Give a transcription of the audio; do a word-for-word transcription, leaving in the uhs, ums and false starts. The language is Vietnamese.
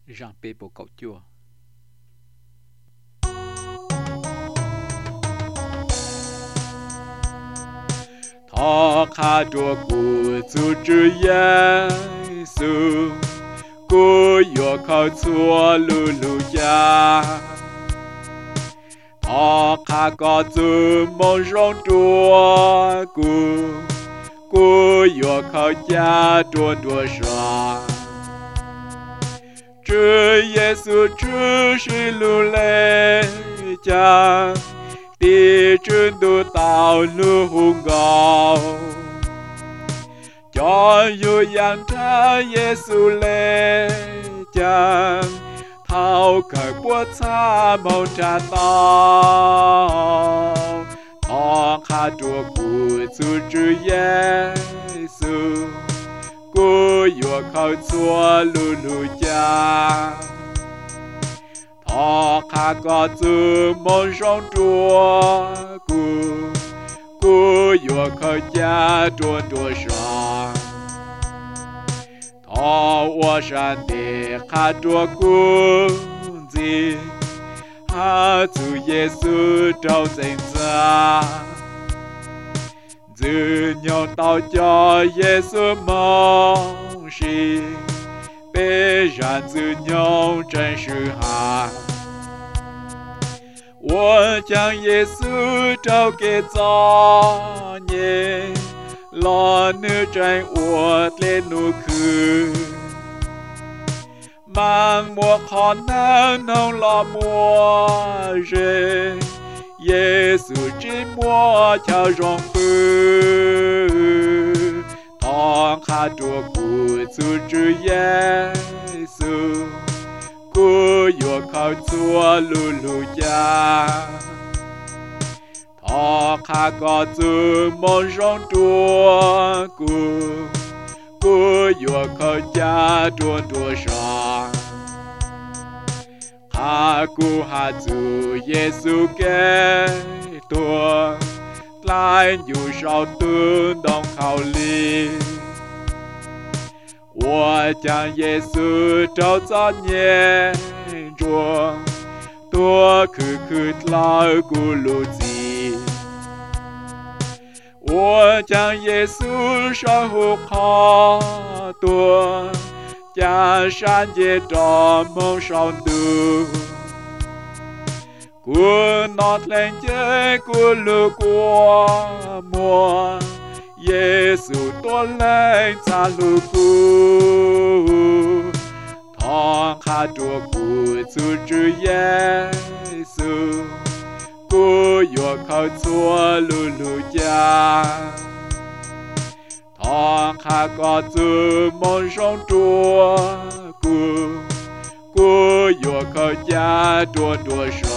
Jean P bộ cậu chùa. Thọ khá đùa của chủ trừ Giê-xu, cô yếu khảo chúa lù lù cha. Thọ khá có chú mong rong đùa của, cô yếu khảo cha đùa đùa ra. Chúa Giê-xu chúa sĩ lù lê cha, đi trên đô tàu lưu hùng gạo. Cho dù yang ta Giê-xu lê cha, thao khởi bố xa mong trả tao. Thọ khá đùa của chủ trừ Giê-xu, cô yếu khảo chúa lù lù cha. Thọ khá có chú mong rong đùa của, cô yếu khảo cha đùa đùa ra. Thọ ua sàn đề khá đùa cung gì, hạ chú Giê-xu trao danh ra. Dư nhau tao cho Giê-xu mong sĩ, bê ràn dư nhau chân sư hạ. 我将耶稣交给造孽，老女在我的路去，盲目可能能老默人，耶稣只默叫容不，当他多苦主之耶稣。cô yếu khảo chúa lù lù cha. Thọ khá có chú mong rong đùa của, cô yếu khảo cha đùa đùa ra. Khá cô hạ chú Giê-xu kê tùa, lại dù sao tương đồng khảo lý. 我将耶稣照在眼中，多可可老咕噜子。我将耶稣上后靠多，将山界照梦上度。古那天界咕噜过么？ 耶稣多来在路古，他卡多古主之耶稣，古要靠做路路家，他卡个主梦上多古，古要靠家多多少。